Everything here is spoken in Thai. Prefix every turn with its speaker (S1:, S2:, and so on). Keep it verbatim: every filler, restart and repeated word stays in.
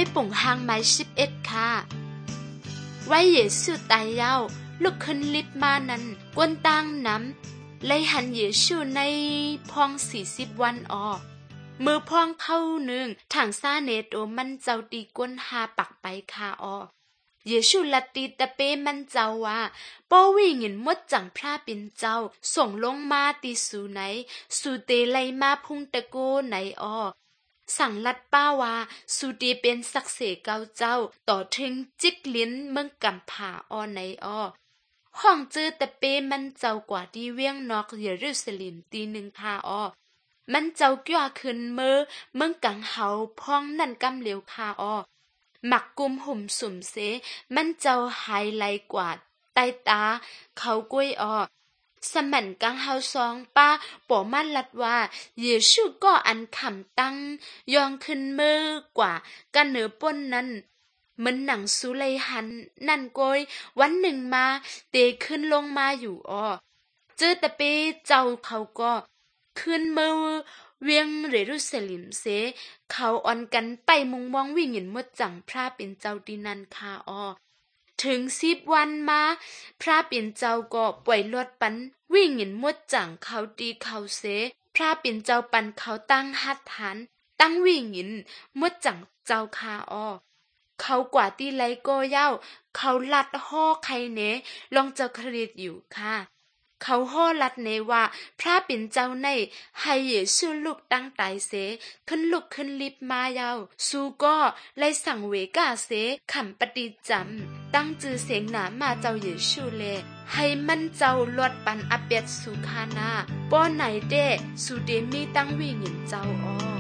S1: ป่งหางไม้สิบเอ็ดค่ะไว้เยซูตายยาวลุกขึ้นลิบมานั้นกวนตั้งน้ำเลยหันเยซูในพองสี่สิบวันออมือพองเข้าหนึ่งถังซาเนโตมันเจ้าตีก้นหาปักไปคาออเยซูลัดตีตะเปมันเจ้าว่าป้อวิ่งเงินมดจังพระเป็นเจ้าส่งลงมาตีสูไหนสูเตไลมาพุ่งตะโกไหนออสั่งลัดป้าว่าสูเตเป็นศักเสเกาเจ้าต่อถึงจิกลิ้นเมืองกำผาออไหนออห้องจื้อตะเปมันเจ้ากว่าที่เวียงนอกเยรูซาเล็มตีหนึ่งคาออมันเจ้ากิ้วขึ้นมือเมืองกังเฮาพ้องนั่นกำเหลวคาออหมักกุมหุ่มสุ่มเสมันเจ้าหายไหลกว่าใต้ตาเขาก้วยออสมันกังเฮาซองป้าป่อมันลัดว่าเยซูก็อันขำตั้งยองขึ้นมือกว่ากันเหนือป้นนั้นเหมือนหนังสุไลหันนั่นโกยวันหนึ่งมาเตขึ้นลงมาอยู่ออเจอตะเปเจ้าเขาก็ขึ้นมือเวียงเยรูซาเล็มเสเขาอ่อนกันไปมุงมองวิ่งเห็นมดจังพระเป็นเจ้าดินันคาออถึงสิบวันมาพระเป็นเจ้าก็ปล่อยลวดปันวิ่งเห็นมดจังเขาตีเขาเสพระเป็นเจ้าปันเขาตั้งหัดฐานตั้งวิ่งเห็นมดจังเจ้าคาออเขากว่าตีไลโกเย้าเขาลัดห่อใครเนลองเจ้าคริตอยู่ค่ะเขาห่อลัดเนว่าพระเป็นเจ้าในให้เยซูลุกตั้งตายเสขึ้นลุกขึ้นลิบมาเย้าสูก็เลยสั่งเวกาเสขำปฏิจำตั้งจือเสียงหนามาเจ้าเยซูเลให้มันเจ้าลวดปันอเปียดสุคานาป้อไหนเด้สุเดมีตั้งวิ่งเห็นเจ้าอ้อ